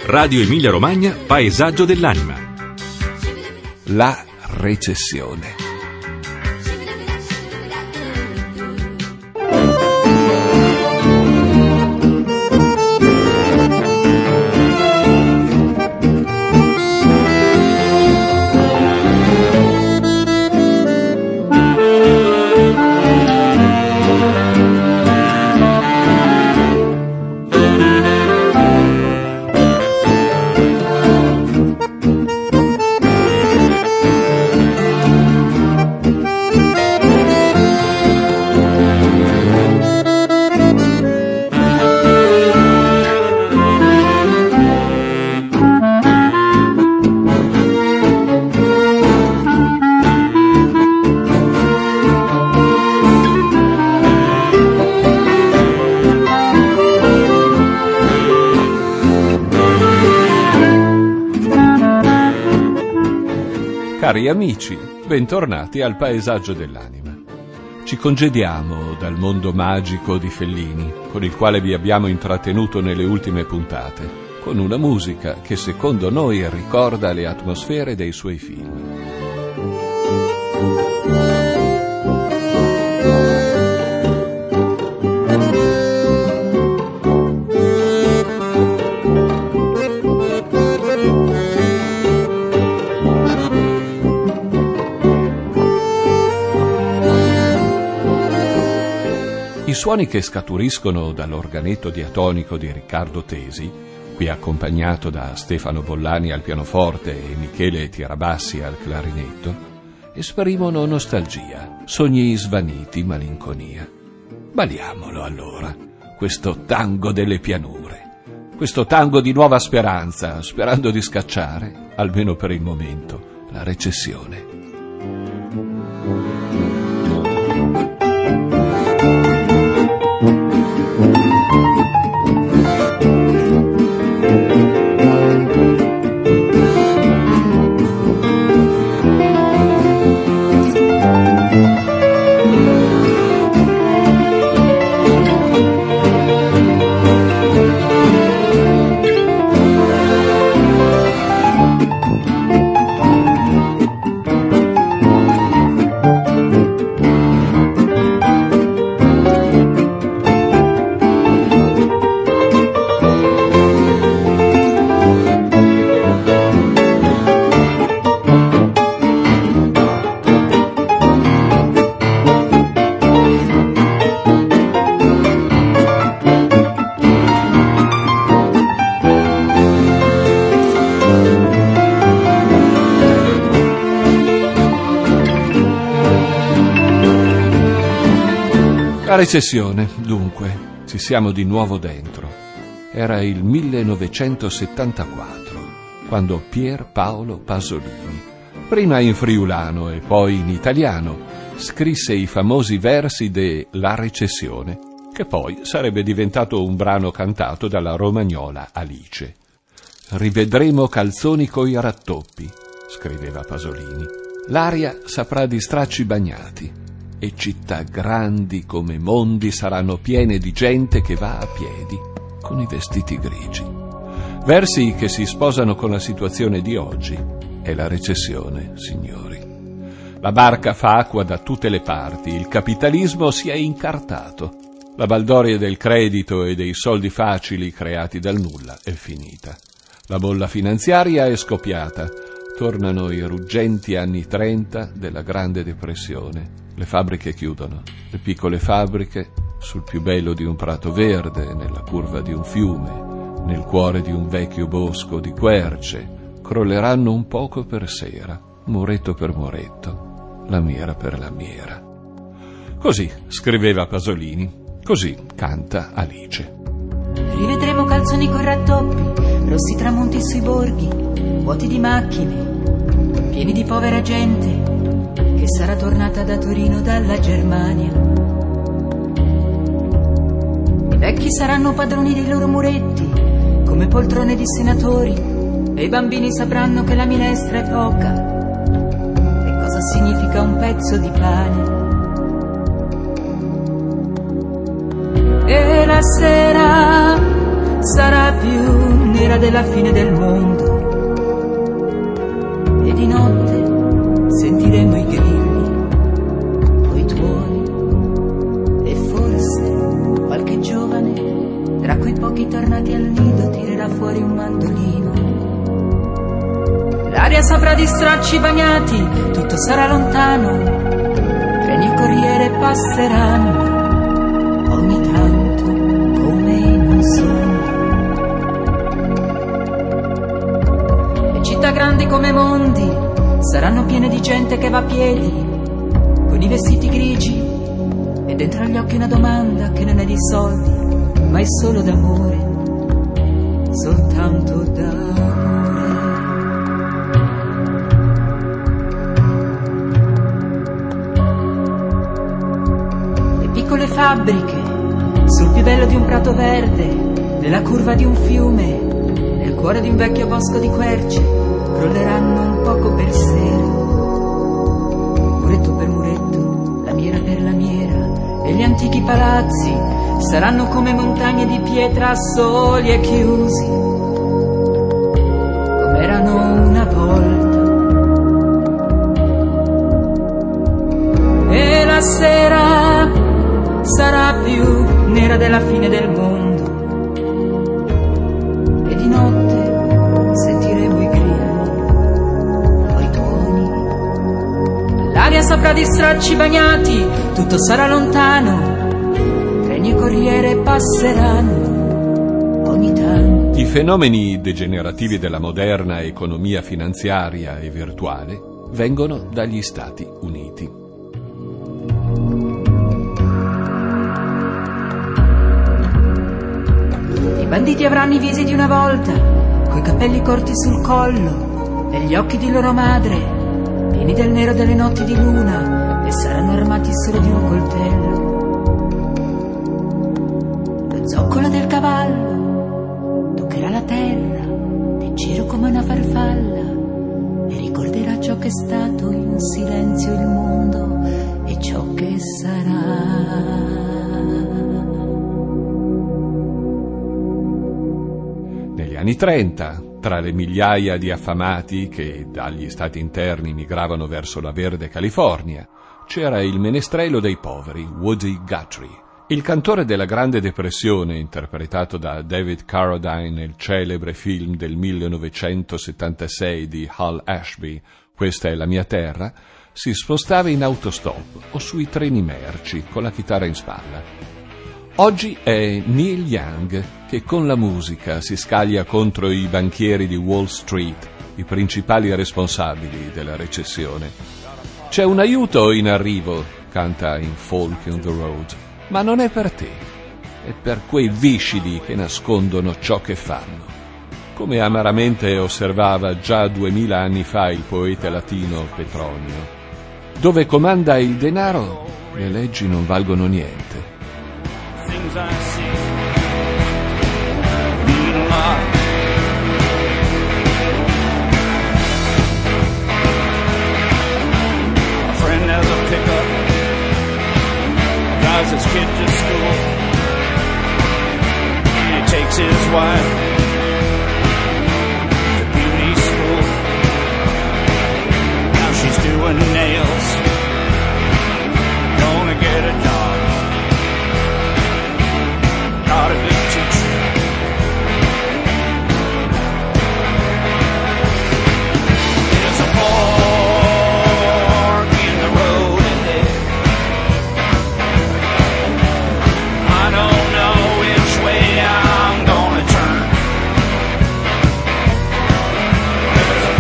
Radio Emilia Romagna, Paesaggio dell'anima. La recessione. Cari amici, bentornati al Paesaggio dell'anima. Ci congediamo dal mondo magico di Fellini, con il quale vi abbiamo intrattenuto nelle ultime puntate, con una musica che secondo noi ricorda le atmosfere dei suoi film. I suoni che scaturiscono dall'organetto diatonico di Riccardo Tesi, qui accompagnato da Stefano Bollani al pianoforte e Michele Tirabassi al clarinetto, esprimono nostalgia, sogni svaniti, malinconia. Balliamolo allora, questo tango delle pianure, questo tango di nuova speranza, sperando di scacciare, almeno per il momento, la recessione. La recessione, dunque, ci siamo di nuovo dentro. Era il 1974, quando Pier Paolo Pasolini, prima in friulano e poi in italiano, scrisse i famosi versi de La recessione, che poi sarebbe diventato un brano cantato dalla romagnola Alice. «Rivedremo calzoni coi rattoppi», scriveva Pasolini. «L'aria saprà di stracci bagnati e città grandi come mondi saranno piene di gente che va a piedi con i vestiti grigi». Versi che si sposano con la situazione di oggi. È la recessione, signori. La barca fa acqua da tutte le parti, il capitalismo si è incartato. La baldoria del credito e dei soldi facili creati dal nulla è finita. La bolla finanziaria è scoppiata. Tornano i ruggenti anni 30 della Grande Depressione. Le fabbriche chiudono, le piccole fabbriche sul più bello di un prato verde, nella curva di un fiume, nel cuore di un vecchio bosco di querce, crolleranno un poco per sera, muretto per muretto, lamiera per lamiera. Così scriveva Pasolini, così canta Alice. Rivedremo calzoni con rattoppi, rossi tramonti sui borghi, vuoti di macchine, pieni di povera gente che sarà tornata da Torino dalla Germania. I vecchi saranno padroni dei loro muretti come poltrone di senatori e i bambini sapranno che la minestra è poca e cosa significa un pezzo di pane. E la sera sarà più nera nera della fine del mondo. E di notte sentiremo i grilli, o i tuoni, e forse qualche giovane tra quei pochi tornati al nido tirerà fuori un mandolino. L'aria saprà di stracci bagnati, tutto sarà lontano, treni e corriere passeranno ogni tanto come in un sogno. Le città grandi come mondi saranno piene di gente che va a piedi, con i vestiti grigi, e dentro agli occhi una domanda che non è di soldi, ma è solo d'amore, soltanto d'amore. Le piccole fabbriche, sul più bello di un prato verde, nella curva di un fiume, nel cuore di un vecchio bosco di querce, crolleranno un poco per sera, muretto per muretto, lamiera per lamiera, e gli antichi palazzi saranno come montagne di pietra soli e chiusi, come erano una volta. E la sera sarà più nera della fine del mondo, e di notte sentiremo i grilli o i tuoni. L'aria saprà di stracci bagnati, tutto sarà lontano, treni e corriere passeranno ogni tanto. I fenomeni degenerativi della moderna economia finanziaria e virtuale vengono dagli Stati Uniti. I banditi avranno i visi di una volta, coi capelli corti sul collo e gli occhi di loro madre, pieni del nero delle notti di luna, e saranno armati solo di un coltello. Lo zoccolo del cavallo toccherà la terra, leggero come una farfalla, e ricorderà ciò che è stato in silenzio il mondo e ciò che sarà. Negli anni 30, tra le migliaia di affamati che dagli stati interni migravano verso la verde California, c'era il menestrello dei poveri, Woody Guthrie. Il cantore della Grande Depressione, interpretato da David Carradine nel celebre film del 1976 di Hal Ashby, Questa è la mia terra, si spostava in autostop o sui treni merci con la chitarra in spalla. Oggi è Neil Young che con la musica si scaglia contro i banchieri di Wall Street, i principali responsabili della recessione. C'è un aiuto in arrivo, canta in Folk on the Road, ma non è per te, è per quei viscidi che nascondono ciò che fanno. Come amaramente osservava già 2000 anni fa il poeta latino Petronio, dove comanda il denaro, le leggi non valgono niente. Things I see mean a lot. A friend has a pickup, drives his kid to school. He takes his wife to beauty school. Now she's doing nails, gonna get a job. Not a good teacher. There's a fork in the road ahead. I don't know which way I'm gonna turn. There's a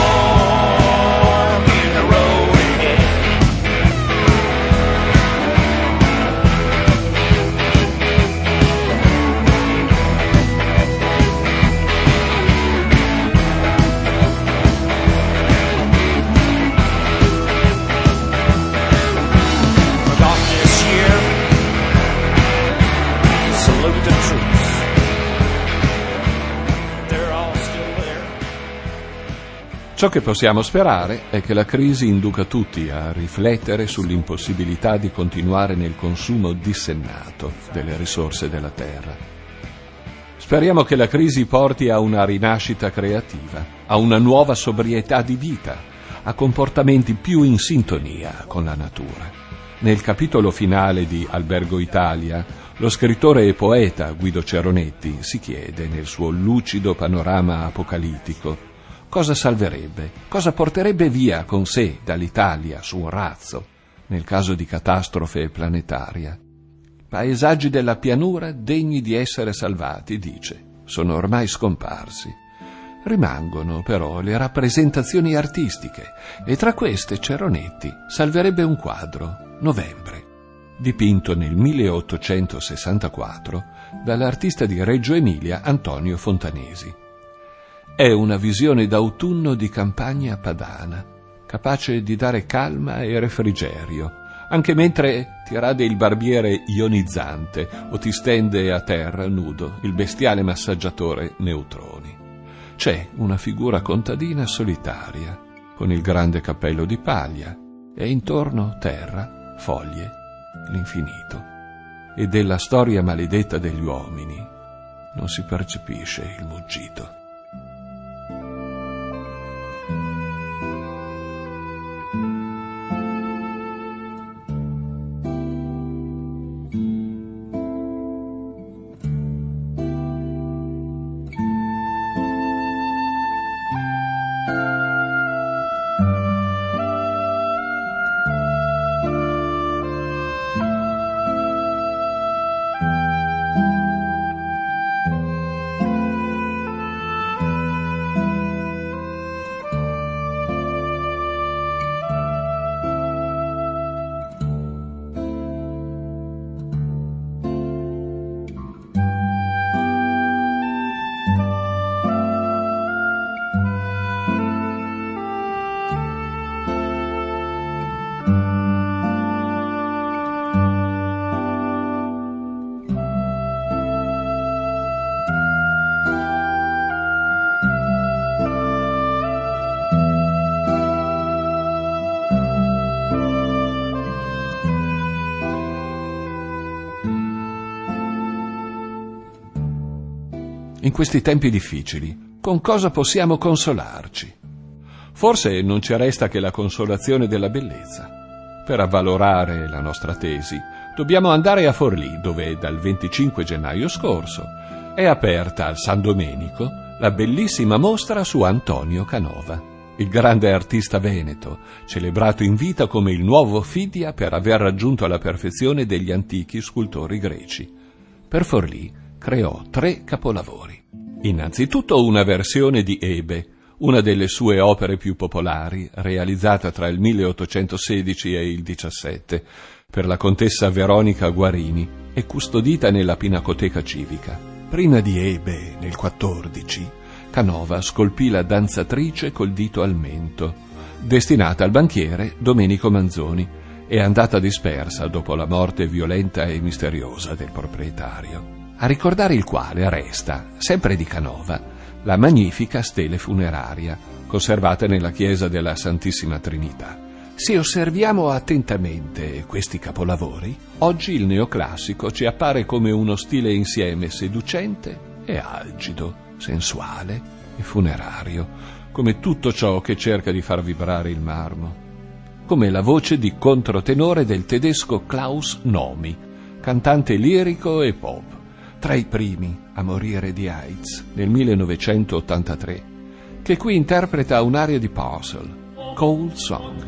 fork in the road ahead. Ciò che possiamo sperare è che la crisi induca tutti a riflettere sull'impossibilità di continuare nel consumo dissennato delle risorse della terra. Speriamo che la crisi porti a una rinascita creativa, a una nuova sobrietà di vita, a comportamenti più in sintonia con la natura. Nel capitolo finale di Albergo Italia, lo scrittore e poeta Guido Ceronetti si chiede, nel suo lucido panorama apocalittico, cosa salverebbe, cosa porterebbe via con sé dall'Italia su un razzo, nel caso di catastrofe planetaria. Paesaggi della pianura degni di essere salvati, dice, sono ormai scomparsi. Rimangono però le rappresentazioni artistiche e tra queste Ceronetti salverebbe un quadro, Novembre, dipinto nel 1864 dall'artista di Reggio Emilia Antonio Fontanesi. È una visione d'autunno di campagna padana, capace di dare calma e refrigerio, anche mentre ti rade il barbiere ionizzante o ti stende a terra nudo il bestiale massaggiatore Neutroni. C'è una figura contadina solitaria, con il grande cappello di paglia, e intorno terra, foglie, l'infinito. E della storia maledetta degli uomini non si percepisce il muggito. In questi tempi difficili, con cosa possiamo consolarci? Forse non ci resta che la consolazione della bellezza. Per avvalorare la nostra tesi, dobbiamo andare a Forlì, dove dal 25 gennaio scorso è aperta al San Domenico la bellissima mostra su Antonio Canova, il grande artista veneto, celebrato in vita come il nuovo Fidia per aver raggiunto la perfezione degli antichi scultori greci. Per Forlì creò 3 capolavori. Innanzitutto una versione di Ebe, una delle sue opere più popolari, realizzata tra il 1816 e il 17, per la contessa Veronica Guarini e custodita nella Pinacoteca Civica. Prima di Ebe, nel 14, Canova scolpì la danzatrice col dito al mento, destinata al banchiere Domenico Manzoni e andata dispersa dopo la morte violenta e misteriosa del proprietario. A ricordare il quale resta, sempre di Canova, la magnifica stele funeraria, conservata nella chiesa della Santissima Trinità. Se osserviamo attentamente questi capolavori, oggi il neoclassico ci appare come uno stile insieme seducente e algido, sensuale e funerario, come tutto ciò che cerca di far vibrare il marmo. Come la voce di controtenore del tedesco Klaus Nomi, cantante lirico e pop, tra i primi a morire di AIDS nel 1983, che qui interpreta un'aria di Parcel, Cold Song.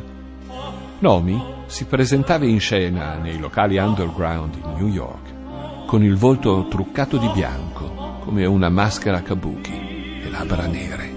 Nomi si presentava in scena nei locali underground di New York, con il volto truccato di bianco, come una maschera kabuki e labbra nere.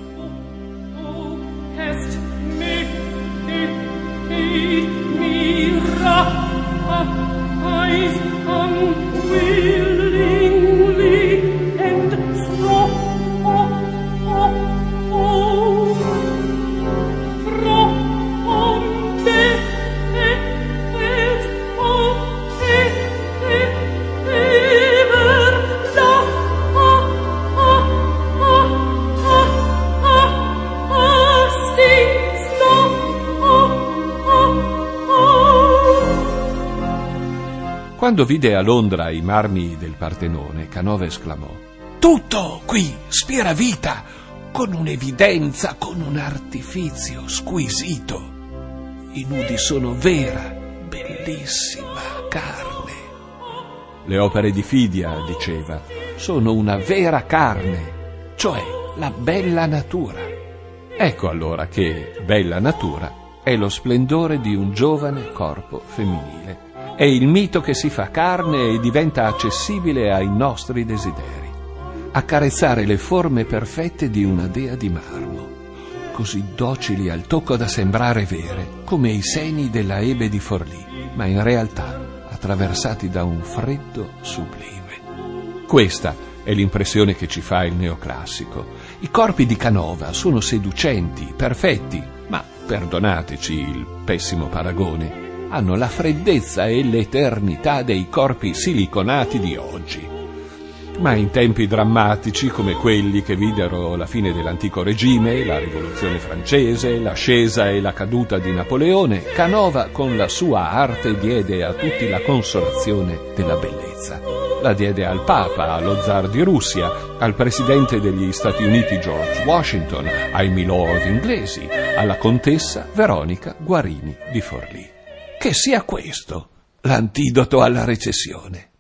Quando vide a Londra i marmi del Partenone, Canova esclamò: tutto qui spira vita, con un'evidenza, con un artifizio squisito. I nudi sono vera, bellissima carne. Le opere di Fidia, diceva, sono una vera carne, cioè la bella natura. Ecco allora che bella natura è lo splendore di un giovane corpo femminile. È il mito che si fa carne e diventa accessibile ai nostri desideri. Accarezzare le forme perfette di una dea di marmo, così docili al tocco da sembrare vere, come i seni della Ebe di Forlì, ma in realtà attraversati da un freddo sublime. Questa è l'impressione che ci fa il neoclassico. I corpi di Canova sono seducenti, perfetti, ma, perdonateci il pessimo paragone, hanno la freddezza e l'eternità dei corpi siliconati di oggi. Ma in tempi drammatici come quelli che videro la fine dell'antico regime, la rivoluzione francese, l'ascesa e la caduta di Napoleone, Canova con la sua arte diede a tutti la consolazione della bellezza. La diede al Papa, allo zar di Russia, al presidente degli Stati Uniti George Washington, ai milord inglesi, alla contessa Veronica Guarini di Forlì. Che sia questo l'antidoto alla recessione.